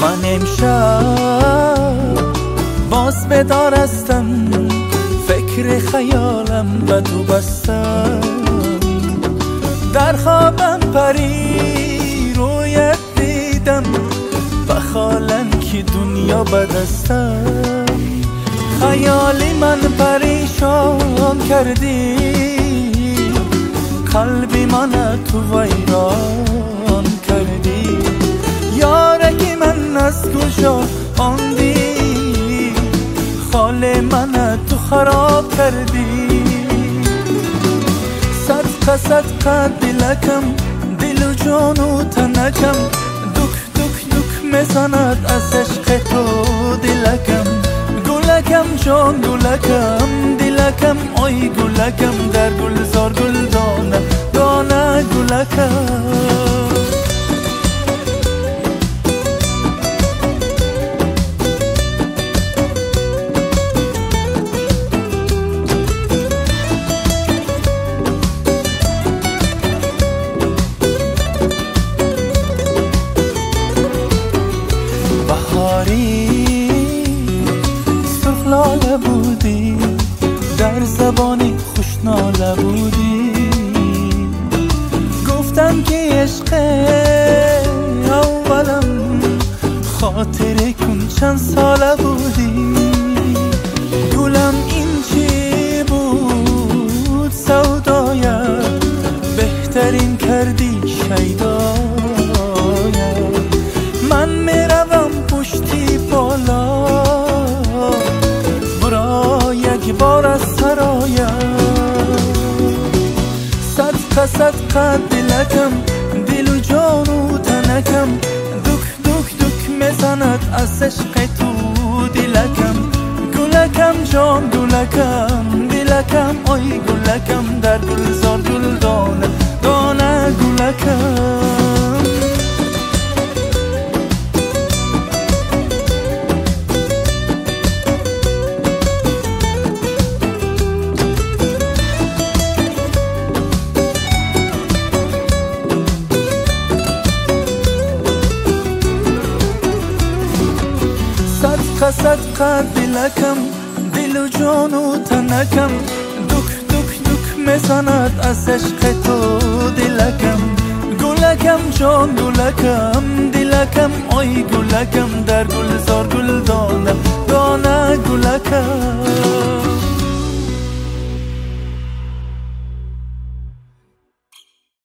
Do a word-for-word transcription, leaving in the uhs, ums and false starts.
من امشب باز بدارستم، فکر خیالم به تو بستم. در خوابم پری رویت دیدم، بخالن که دنیا بدستم. خیالی من پریشان کردی، قلبی من تو ویران کردی. یارگی من از کجا آمدی، خال من تو خراب کردی. صدقه صدقه دلکم، دل و جان و تنکم، دک دک دک میزند از عشق تو دلکم. گلکم جان گلکم، دلکم آی گلکم، در گلزار گل دانه دانه گلکم. لاله بودی، در زبانی خوشناله بودی. گفتن که عشق اولم خاطره کن چند ساله بودی. گلم این چی بود سودایت، بهترین کردی شیدایت. من میروم پشتی بالا، یک بار از سرایم. صدقه صدقه دلکم، دل و جان و تنکم، دک دک دک میزند از عشق تو دلکم. گلکم جان گلکم، دلکم آی گلکم، در گلزار گل دانه دانه گلکم. صدقه صدقه دلکم، دل و جان و تنکم، دک دک دک میزند از عشق تو دلکم. گلکم جان گلکم، دلکم آی گلکم، در گلزار گل دانه دانه گلکم.